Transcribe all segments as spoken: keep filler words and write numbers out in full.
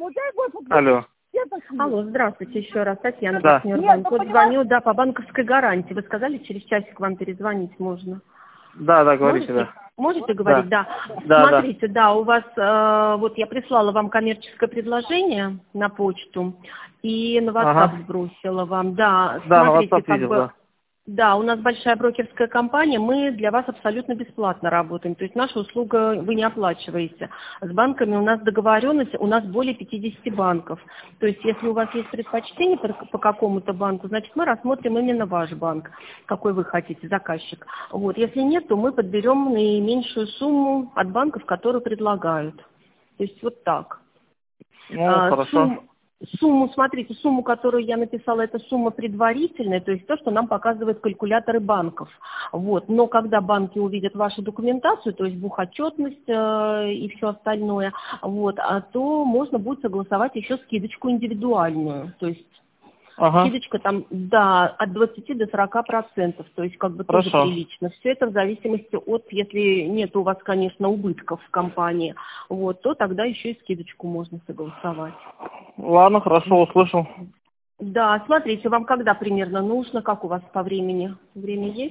Алло. Алло, здравствуйте еще раз, Татьяна, Да. партнер банка. Вот звоню, да, по банковской гарантии. Вы сказали, через часик вам перезвонить можно. Да, да, говорите, Можете? да. Можете говорить, да. Да, Смотрите, да. у вас, э, вот я прислала вам коммерческое предложение на почту и на WhatsApp Ага. сбросила вам, да. Да, на Смотрите, WhatsApp как видел, бы... да. Да, у нас большая брокерская компания, мы для вас абсолютно бесплатно работаем, то есть наша услуга вы не оплачиваете. С банками у нас договоренность, у нас более пятидесяти банков. То есть если у вас есть предпочтение по, по какому-то банку, значит мы рассмотрим именно ваш банк, какой вы хотите, заказчик. Вот, если нет, то мы подберем наименьшую сумму от банков, которые предлагают. То есть вот так. Ну, А, хорошо. сумм- Сумму, смотрите, сумму, которую я написала, это сумма предварительная, то есть то, что нам показывают калькуляторы банков. Вот. Но когда банки увидят вашу документацию, то есть бухотчетность э, и все остальное, вот, а то можно будет согласовать еще скидочку индивидуальную. То есть Ага. скидочка там, да, от двадцати до сорока процентов, то есть как бы тоже Хорошо. прилично. Все это в зависимости от, если нет у вас, конечно, убытков в компании, вот, то тогда еще и скидочку можно согласовать. Ладно, хорошо, услышал. Да, смотрите, вам когда примерно нужно, как у вас по времени? Время есть?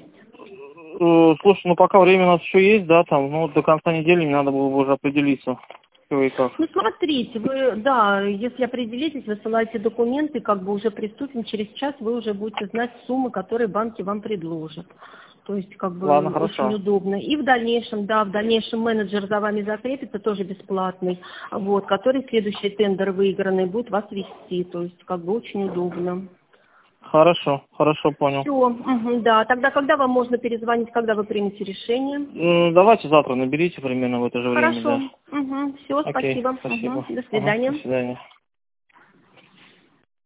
Э, Слушай, ну пока время у нас еще есть, да, там, ну до конца недели мне надо было бы уже определиться, что и как. Ну, смотрите, вы, да, если определитесь, высылайте документы, как бы уже приступим, через час вы уже будете знать суммы, которые банки вам предложат. То есть, как Ладно, бы, очень хорошо. удобно. И в дальнейшем, да, в дальнейшем менеджер за вами закрепится, тоже бесплатный, вот, который следующий тендер выигранный будет вас вести, то есть, как бы, очень удобно. Хорошо, хорошо, понял. Все, да, тогда когда вам можно перезвонить, когда вы примете решение? М, Давайте завтра наберите примерно в это же время, Хорошо. да. Угу. Все, Окей, спасибо. спасибо. Угу. До Ага, до свидания. свидания.